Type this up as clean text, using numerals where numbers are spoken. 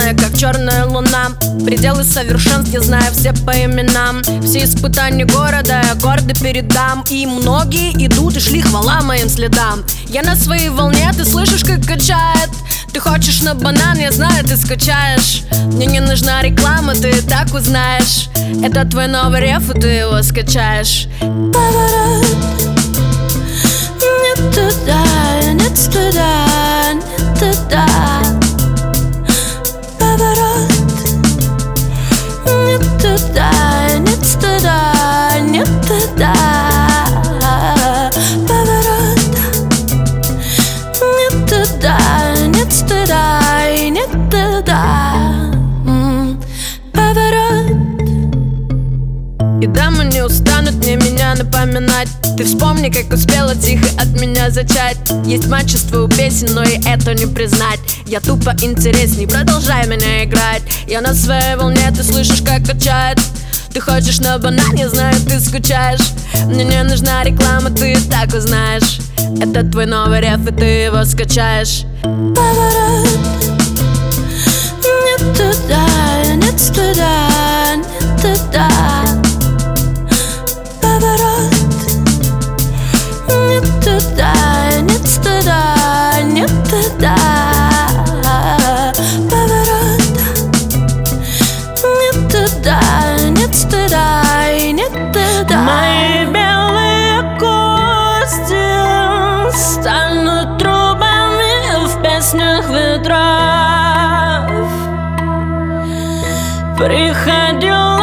черная, как черная луна. Пределы совершенств я знаю все по именам. Все испытания города я гордо передам. И многие идут и шли, хвала моим следам. Я на своей волне, ты слышишь, как качает. Ты хочешь на банан, я знаю, ты скачаешь. Мне не нужна реклама, ты и так узнаешь. Это твой новый реф, и ты его скачаешь. Поворот, не туда, не туда, не туда. Поворот, не туда, не туда, не туда. Поворот, не туда, не туда, не туда. Поворот. И дамы не устанут мне меня напоминать. Ты вспомни, как успела тихо от меня зачать. Есть мачество у песен, но и это не признать. Я тупо интересней, продолжай меня играть. Я на своей волне, ты слышишь, как качает. Ты хочешь на банан, я знаю, ты скучаешь. Мне не нужна реклама, ты и так узнаешь. Это твой новый реф, и ты его скачаешь. Поворот, не туда, не туда, не туда. Поворот, не туда, не туда, не туда. Поворот, не туда, не туда, не туда. Мои белые кости станут трубами в песнях ветров. Приходил